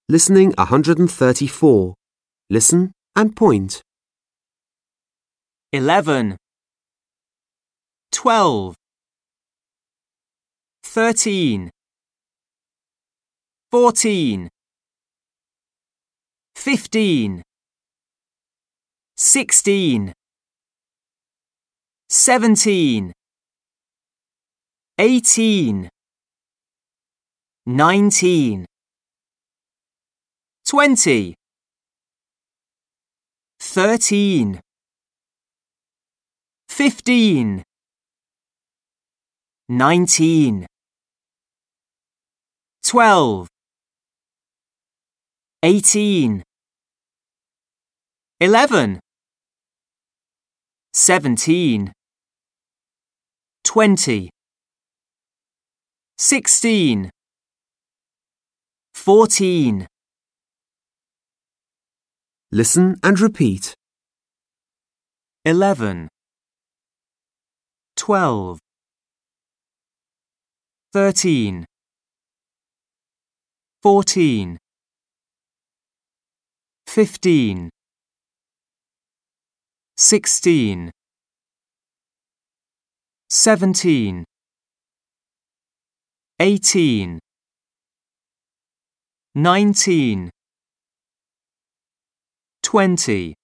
Listening 134. Listen and point. 11, 12, 13, 14, 15, 16, 17, 18, 19, 20, 13, 15, 19, 12, 18, 11, 17, 20, 16, 14. Listen and repeat. 11, 12, 13, 14, 15, 16, 17, 18, 19, 20.